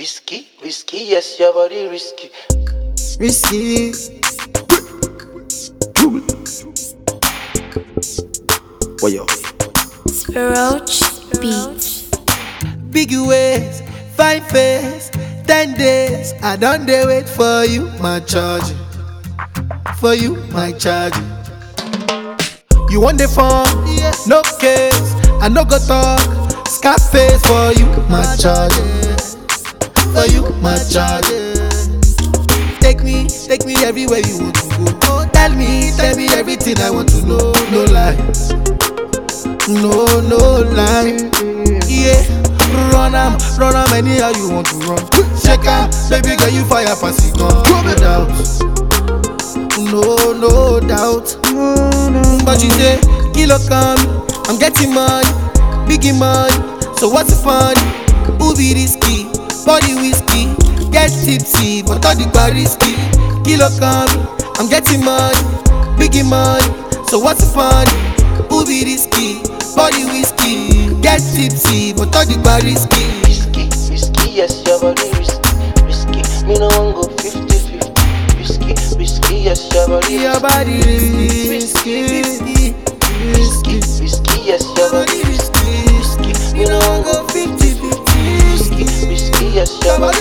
Risky, yes, your body risky. Risky. What yo? Roach Beats. Big ways, fine face, 10 days. I done dey wait for you, my charge. For you, my charge. You want the phone? No case. I no go talk. Scarface for you, my charge. For you, my charge. Take me everywhere you want to go. Tell me everything I want to know. No lie. No lie. Yeah, run am anyhow you want to run. Shake am, baby girl you fire pass it gun. No doubt. But you say, kilo come, I'm getting money, biggie money. So what's the fun? Who be risky? Body whiskey, get tipsy, but all the bar risky. Kilo come, I'm getting money, biggie money. So what's the fun? Who be risky? Body whiskey, get tipsy, but all the bar risky. Risky, yes, your body risky. Me no one go 50-50. Risky, yes, your body risky. Risky, yes, your body risky. Me no one go 50-50. Risky, yes, your body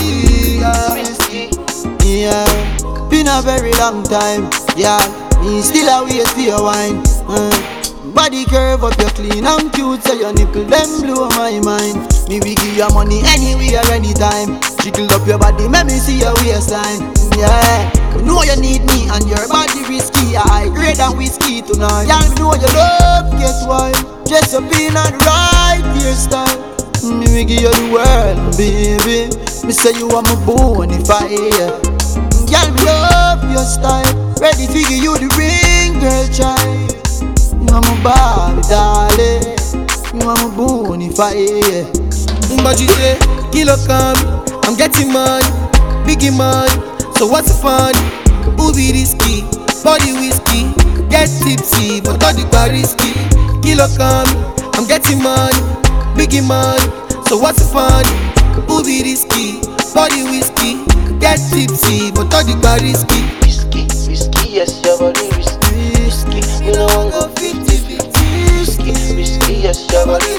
risky. Yeah, been a very long time. Yeah, me still a wait for your wine. Body curve up, you clean and cute, so your nipple them blow my mind. Me we give you money anywhere, anytime. Jiggle up your body, make me see your waistline. Yeah, you know you need me and your body risky. I grade than whiskey tonight. Yeah, me know you love, guess why? Dress up in the right hairstyle. Me we give you the world, baby. Me say you are my bonafide. Girl, me love your style. Ready to give you the ring, girl, child. You are my Barbie, darling. You are my bonafide. But you say, kilo come, I'm getting money, biggie money. So what's the fun? Who be risky? Body whiskey, get tipsy, but all the bar risky. Kilo come, I'm getting money, biggie money. So what's the fun? Who be risky? Body whiskey, get tipsy, but all the bar risky. Risky, yes, your body risky. You know one go 50-50. Risky, yes, your body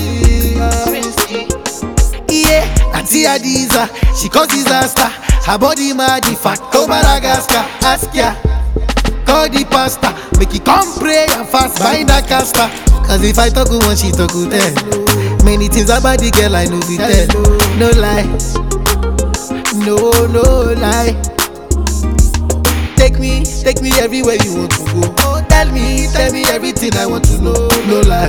risky. Yeah, Auntie Adiza, she cause disaster. Her body mad, in fact, go Madagascar. Ask ya, call the pastor, make it come pray and fast, find a caster. Cause if I talk one, she talk with them. Many things about the girl I know be tell. No lie, no lie. Take me everywhere you want to go. Tell me everything I want to know. No lie,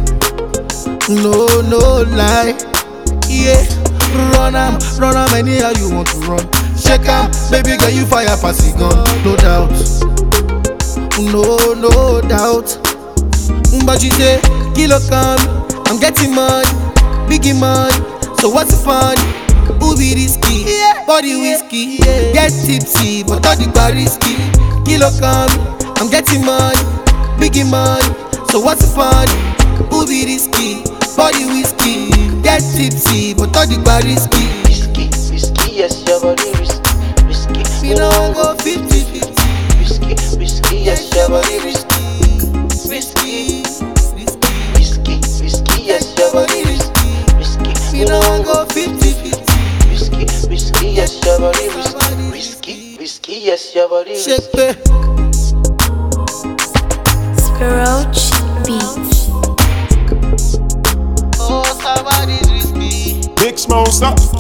no lie. Yeah, run am anyhow you want to run. Shake am, baby girl you fire pass it gun. No doubt, no doubt. But you say, kilo come, I'm getting money, biggie money. So what's the fun? Who be risky? Body whiskey, get tipsy, but all the bar risky. Kilo come, I'm getting money, biggie money. So what's the fun? Who be risky? Body whiskey, get tipsy, but all the bar risky. Risky, yes, your body risky. Me no one go 50-50. Risky, yes, your body risky. Risky, yes, your body risky. Me no one go 50-50. Risky, yes, your body risky, yes, your body risky. Shake me. Roach Beats. Oh, somebody's risky. Big Smoke, stop.